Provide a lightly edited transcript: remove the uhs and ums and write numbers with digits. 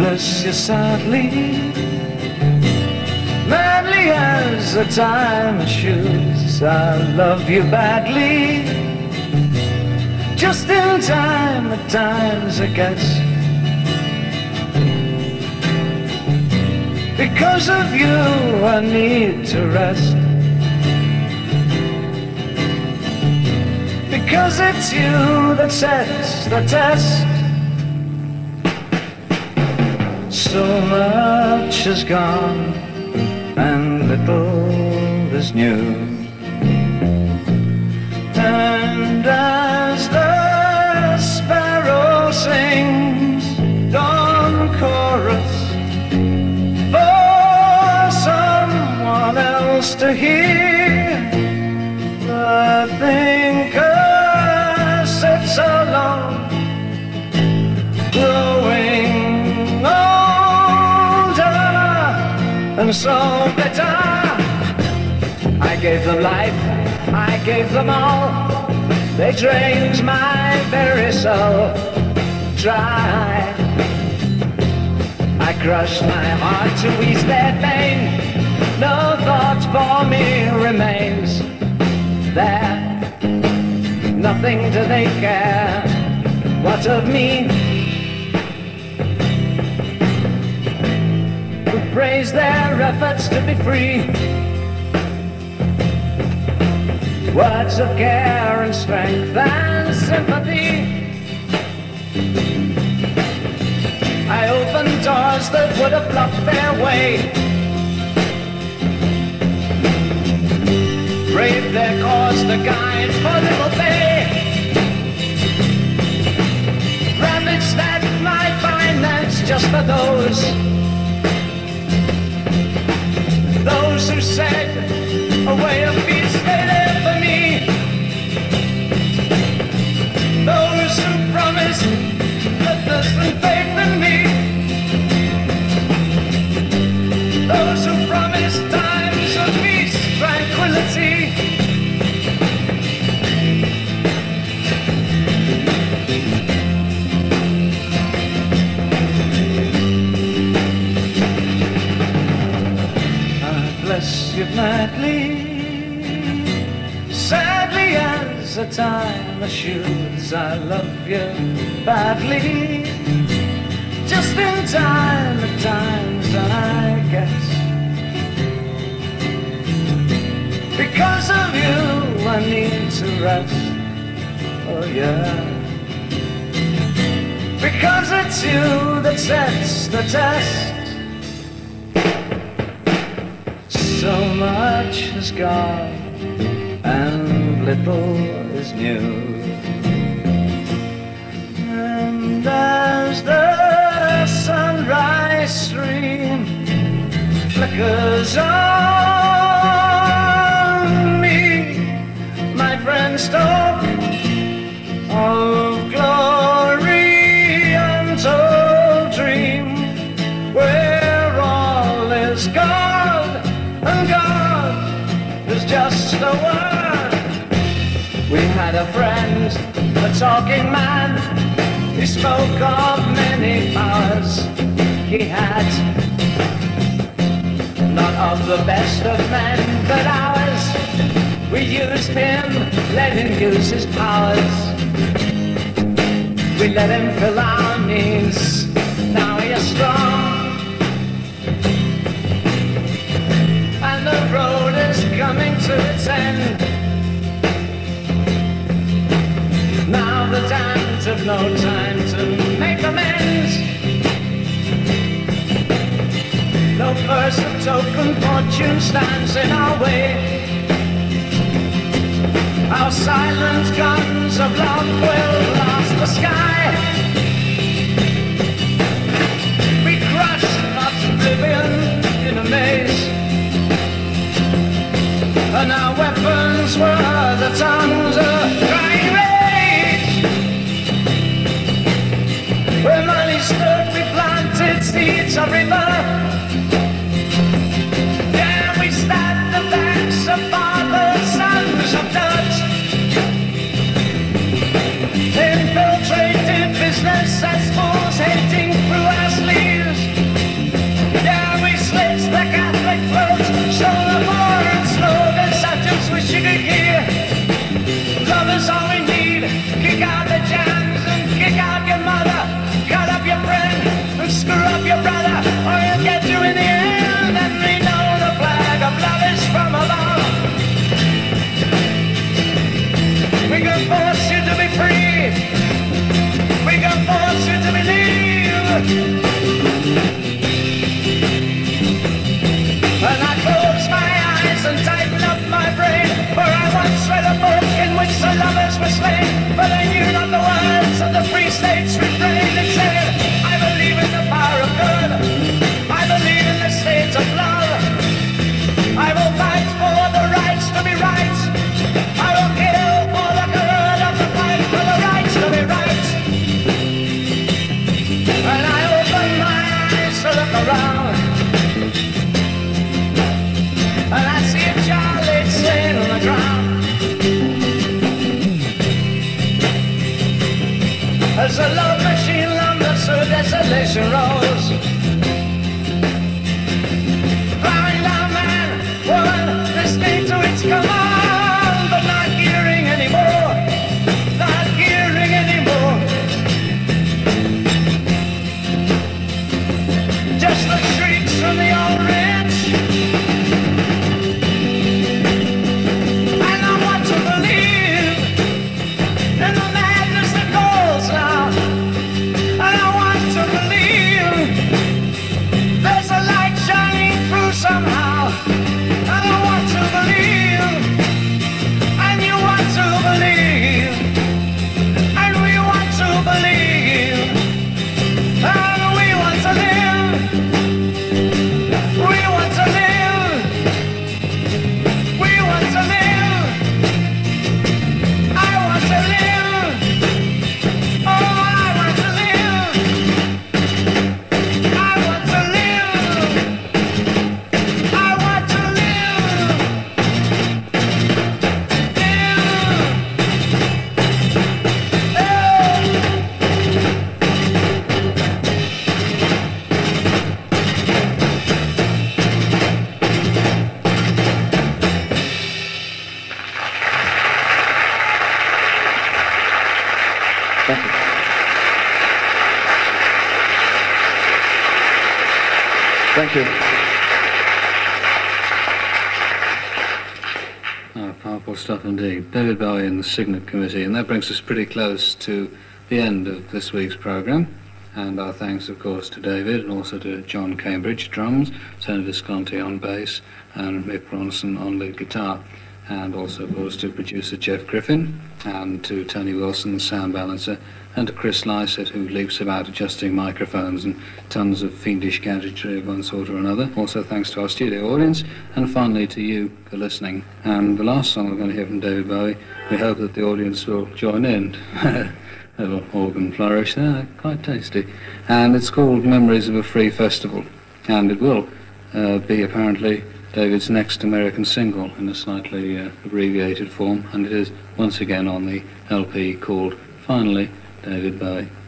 bless you sadly, madly as the time shoes. I love you badly, just in time at times I guess. Because of you I need to rest. Because it's you that sets the test. So much is gone and little is new. And as the sparrow sings dawn chorus for someone else to hear, the thinker sits alone, growing older and so bitter. I gave them life, I gave them all. They drained my very soul dry. I crushed my heart to ease their pain. No thought for me remains there. Nothing do they care. What of me? Who praise their efforts to be free? Words of care and strength and sympathy. I opened doors that would have blocked their way. Braved their cause to guide for little pay. Ravaged that my finance just for those who said a way of peace stay there for me. Those who promised goodness and faith in me. Those who promised times of peace, tranquility. I bless you madly, sadly as the time assures. I love you badly, just in time at times I guess. Because of you I need to rest, oh yeah. Because it's you that sets the test. So much has gone and little is new. And as the sunrise stream flickers on me, my friends talk of glory, untold dream, where all is God and God is just a word. We had a friend, a talking man. He spoke of many powers he had, not of the best of men, but ours. We used him, let him use his powers. We let him fill our needs. Now he is strong, and the road is coming to its end. Now the damned have no time to make amends. No curse of token fortune stands in our way. Our silent guns of love will blast the sky. We crushed oblivion in a maze, and our weapons were the tongues of crying rage. Where money stood, we planted seeds of rebirth. Yeah, we stabbed the backs of fathers, sons of dirt. Infiltrated business as fools hating through our sleeves. election rolls. Flying down man, woman, listening to its command, but not hearing anymore, not hearing anymore. Just the shrieks from the old rich. And I want to believe in the madness that goes now. And I want to believe there's a light shining through somehow. And I want to believe, and you want to believe, and we want to believe, and we want to live. We want to live. We want to live. I want to live. Oh, I want to live. I want to live. I want to live. Thank you. Oh, powerful stuff indeed. David Bowie and the Signet Committee, and that brings us pretty close to the end of this week's programme. And our thanks, of course, to David and also to John Cambridge, drums, Tony Visconti on bass, and Mick Ronson on lead guitar. And also, of course, to producer Jeff Griffin, and to Tony Wilson, the sound balancer, and to Chris Lysett, who leaps about adjusting microphones and tons of fiendish gadgetry of one sort or another. Also thanks to our studio audience, and finally to you for listening. And the last song we're going to hear from David Bowie, we hope that the audience will join in. Little organ flourish there, quite tasty. And it's called Memories of a Free Festival, and it will be apparently David's next American single in a slightly abbreviated form, and it is once again on the LP called Finally, David Bowie.